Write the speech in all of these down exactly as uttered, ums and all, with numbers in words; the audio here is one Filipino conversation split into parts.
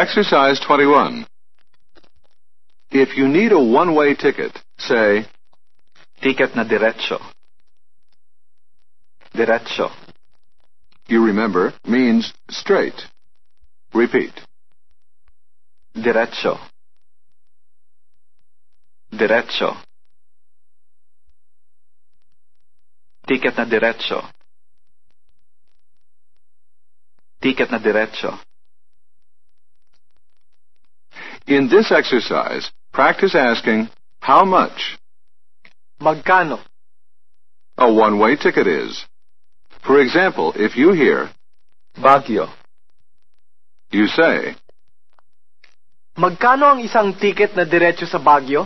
Exercise twenty-one. If you need a one-way ticket, say, Ticket na diretso. Diretso. you remember, means straight. Repeat. Diretso. Diretso. Ticket na diretso. Ticket na diretso. In this exercise, practice asking, how much Magkano? a one-way ticket is. For example, if you hear, Baguio. you say, Magkano ang isang ticket na diretso sa Baguio?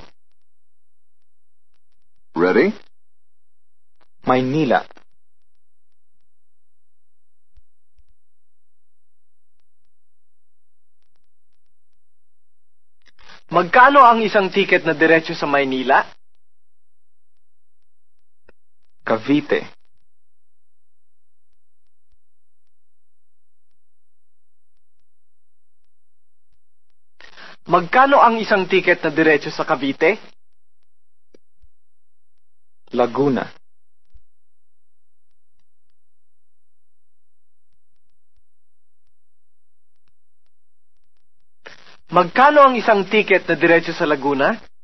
ready? Maynila. Magkano ang isang ticket na diretso sa Maynila? Cavite. Magkano ang isang ticket na diretso sa Cavite? Laguna. Magkano ang isang ticket na diretso sa Laguna?